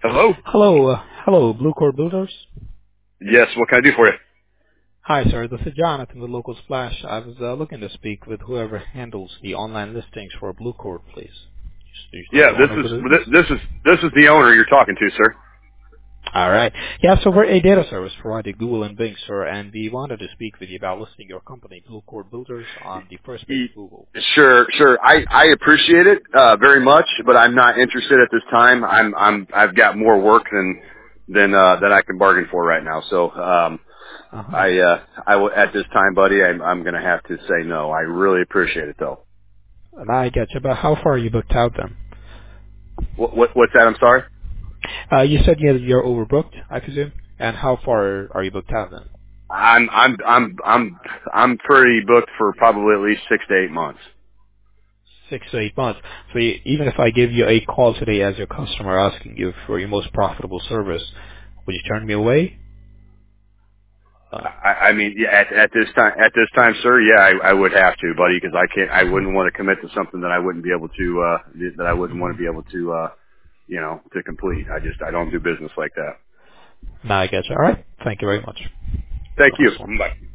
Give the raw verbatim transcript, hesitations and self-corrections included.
Hello? Hello, uh, hello, Blue Cord Builders. Yes, what can I do for you? Hi, sir. This is Jonathan with Local Splash. I was uh, looking to speak with whoever handles the online listings for Blue Cord, please. Are you still Yeah, the this owner of is the business? this is this is the owner you're talking to, sir. All right. Yeah, so we're a data service provided Google and Bing, sir, and we wanted to speak with you about listing your company, Blue Cord Builders, on the first page E- of Google. Sure, sure. I I appreciate it uh very much, but I'm not interested at this time. I'm I'm I've got more work than than uh than I can bargain for right now. So, um Uh-huh. I uh I w- at this time, buddy, I'm I'm going to have to say no. I really appreciate it though. And I get you, but how far are you booked out then? What, what what's that? I'm sorry. Uh, you said you you're overbooked, I presume? And how far are you booked out then? I'm I'm I'm I'm I'm pretty booked for probably at least six to eight months. Six to eight months. So you, even if I give you a call today as your customer asking you for your most profitable service, would you turn me away? Uh, I, I mean, yeah, at, at this time, at this time, sir, yeah, I, I would have to, buddy, because I can't, I wouldn't want to commit to something that I wouldn't be able to, uh, that I wouldn't want to be able to, uh, you know, to complete. I just, I don't do business like that. no, I get you. All right. Thank you very much. Thank Have a you. nice one. Bye.